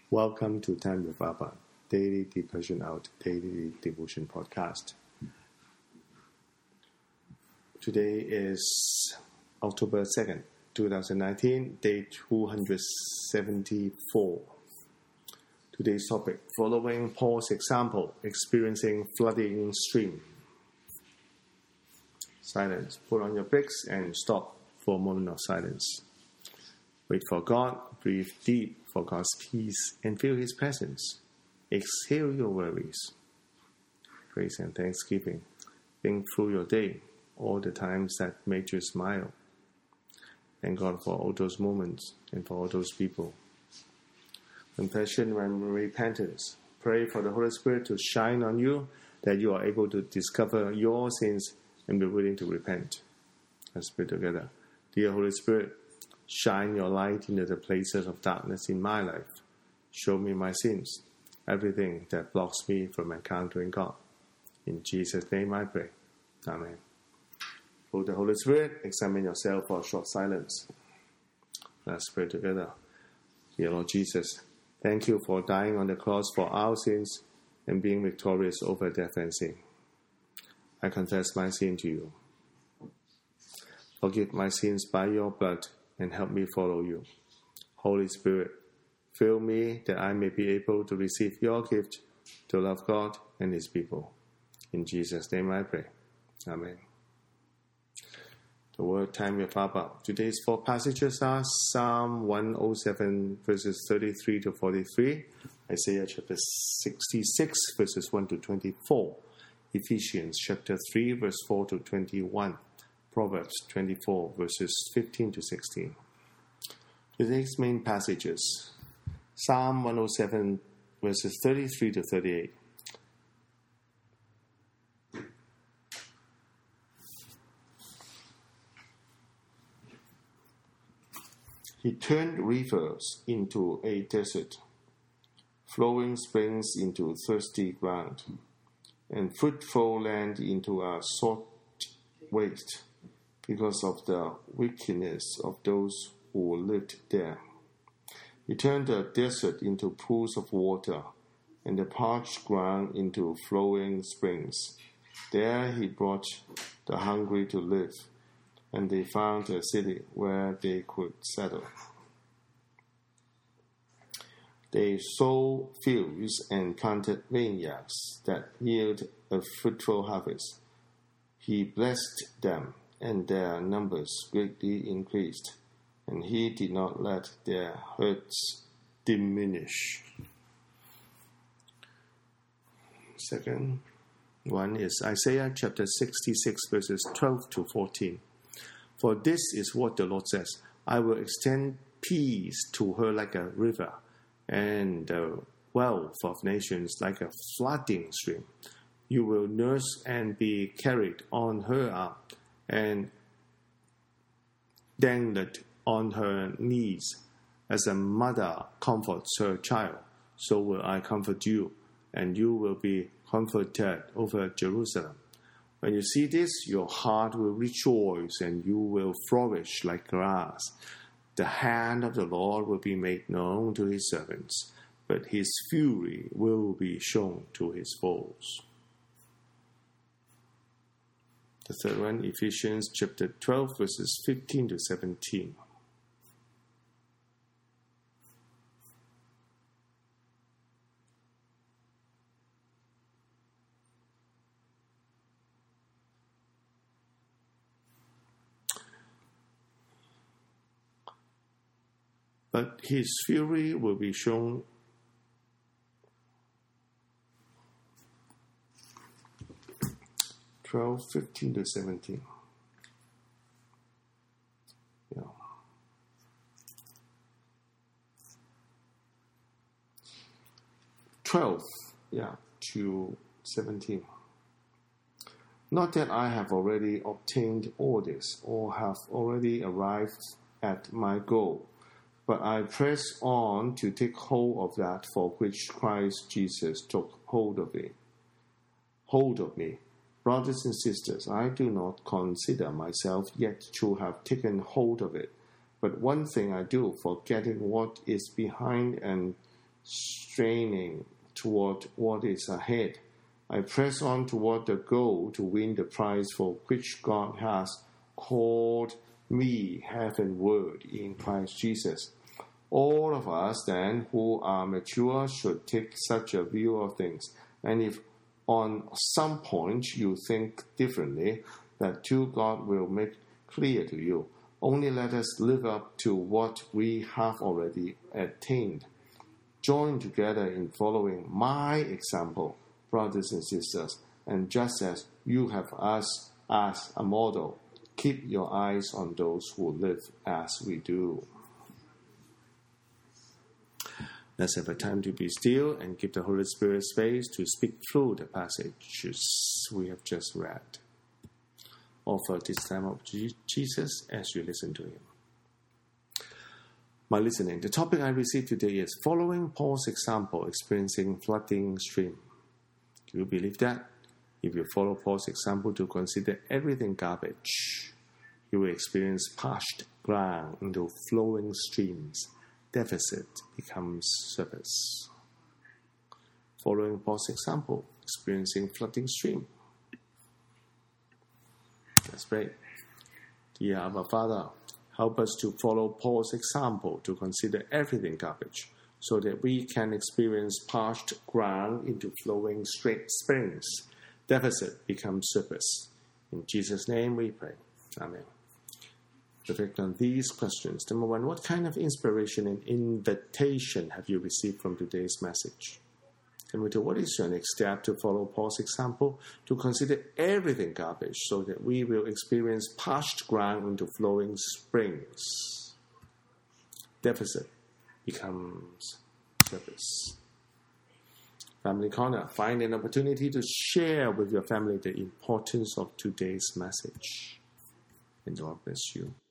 Welcome to Time with Abba, Daily Devotion Out, Daily Devotion Podcast. Today is October 2nd, 2019, day 274. Today's topic, following Paul's example, experiencing flooding stream. Silence. Put on your brakes and stop for a moment of silence. Wait for God, breathe deep for God's peace, and feel His presence. Exhale your worries. Praise and thanksgiving. Think through your day, all the times that made you smile. Thank God for all those moments and for all those people. Confession and repentance. Pray for the Holy Spirit to shine on you, that you are able to discover your sins and be willing to repent. Let's pray together. Dear Holy Spirit, shine your light into the places of darkness in my life. Show me my sins, everything that blocks me from encountering God. In Jesus' name I pray. Amen. For the Holy Spirit, examine yourself for a short silence. Let's pray together. Dear Lord Jesus, thank you for dying on the cross for our sins and being victorious over death and sin. I confess my sin to you. Forgive my sins by your blood and help me follow you. Holy Spirit, fill me that I may be able to receive your gift to love God and His people. In Jesus' name I pray. Amen. The word Time with Abba. Today's four passages are Psalm 107 verses 33 to 43, Isaiah chapter 66 verses 1 to 24, Ephesians chapter 3 verse 4 to 21, Proverbs 24 verses 15 to 16. Today's main passages, Psalm 107 verses 33 to 38. He turned rivers into a desert, flowing springs into thirsty ground, and fruitful land into a salt waste, because of the wickedness of those who lived there. He turned the desert into pools of water, and the parched ground into flowing springs. There he brought the hungry to live, and they found a city where they could settle. They sowed fields and planted vineyards that yield a fruitful harvest. He blessed them, and their numbers greatly increased, and he did not let their herds diminish. Second one is Isaiah chapter 66 verses 12 to 14. For this is what the Lord says, I will extend peace to her like a river, and the wealth of nations like a flooding stream. You will nurse and be carried on her arm, and dangled on her knees. As a mother comforts her child, so will I comfort you, and you will be comforted over Jerusalem. When you see this, your heart will rejoice, and you will flourish like grass. The hand of the Lord will be made known to His servants, but His fury will be shown to His foes. The third one, Ephesians chapter 12, verses 15 to 17. But His fury will be shown 12, 15 to 17. Yeah. 12, to 17. Not that I have already obtained all this, or have already arrived at my goal, but I press on to take hold of that for which Christ Jesus took hold of me. Brothers and sisters, I do not consider myself yet to have taken hold of it, but one thing I do, forgetting what is behind and straining toward what is ahead. I press on toward the goal to win the prize for which God has called me heavenward in Christ Jesus. All of us, then, who are mature should take such a view of things. And if on some point you think differently, that too God will make clear to you. Only let us live up to what we have already attained. Join together in following my example, brothers and sisters, and just as you have us as a model, keep your eyes on those who live as we do. Let's have a time to be still and give the Holy Spirit space to speak through the passages we have just read. Offer this time of Jesus as you listen to him. My listening, the topic I received today is following Paul's example, experiencing flooding stream. Do you believe that? If you follow Paul's example to consider everything garbage, you will experience parched ground into flowing streams. Deficit becomes surplus. Following Paul's example, experiencing flooding stream. Let's pray. Dear Abba Father, help us to follow Paul's example to consider everything garbage, so that we can experience parched ground into flowing straight springs. Deficit becomes surplus. In Jesus' name we pray. Amen. Reflect on these questions. Number one, what kind of inspiration and invitation have you received from today's message? Number two, what is your next step to follow Paul's example, to consider everything garbage so that we will experience parched ground into flowing springs? Deficit becomes surplus. Family Corner, find an opportunity to share with your family the importance of today's message. And God bless you.